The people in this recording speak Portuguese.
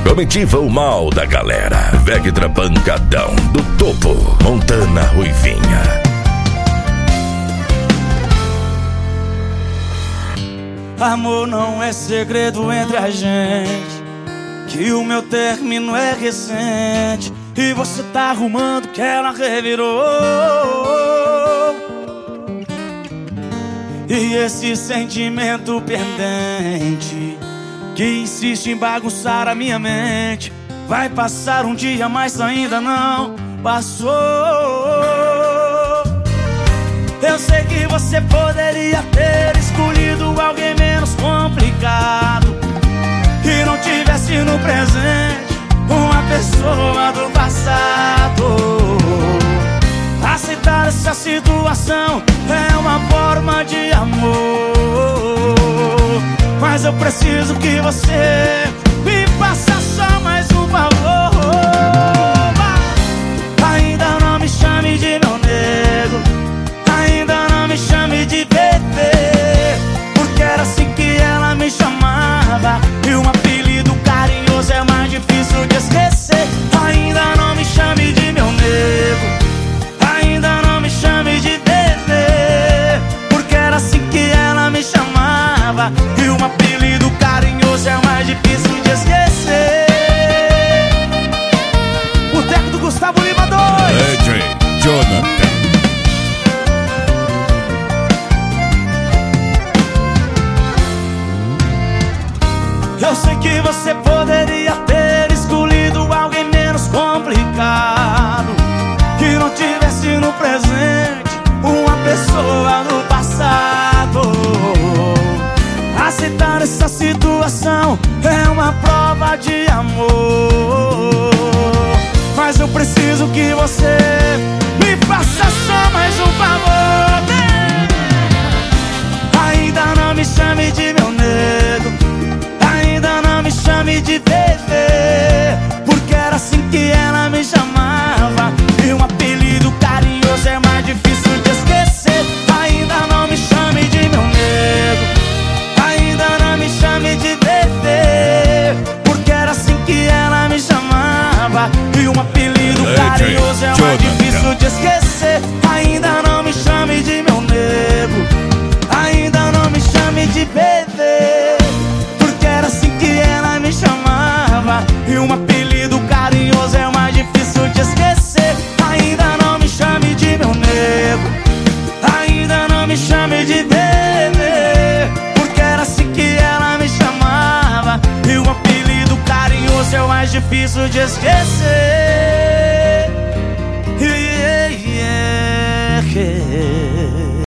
Comitiva o mal da galera. Vectra pancadão do topo. Montana Ruivinha. Amor, não é segredo entre a gente que o meu término é recente e você tá arrumando que ela revirou. E esse sentimento pendente que insiste em bagunçar a minha mente vai passar um dia, mas ainda não passou. Eu sei que você poderia ter escolhido alguém menos complicado que não tivesse no presente uma pessoa do passado. Aceitar essa situação é uma forma de amor, mas eu preciso que você me faça só mais um favor. Ainda não me chame de meu nego, ainda não me chame de bebê, porque era assim que ela me chamava e um apelido carinhoso é mais difícil de esquecer. Ainda não me chame de meu nego, ainda não me chame de bebê, porque era assim que ela me chamava e um apelido carinhoso é mais difícil de esquecer. Boteco do Gustavo Lima 2. DJ Jonathan. Eu sei que você poderia ter escolhido alguém menos complicado que não tivesse no presente uma pessoa do passado. Aceitar essa situação é uma prova de amor, mas eu preciso que você me faça só mais um favor. Ainda não me chame de meu nego, ainda não me chame de bebê, porque era assim que ela me chamava e um apelido carinhoso é mais difícil de esquecer. Ainda não me chame de meu nego, ainda não me chame de bebê, porque era assim que ela me chamava e um apelido carinhoso é mais difícil de esquecer. Ainda não me chame de meu nego, ainda não me chame de bebê, porque era assim que ela me chamava e um apelido carinhoso é mais difícil de esquecer. Ainda não me chame de meu nego, ainda não me chame de bebê, porque era assim que ela me chamava e um apelido carinhoso é o mais difícil de esquecer. Yeah, yeah, yeah.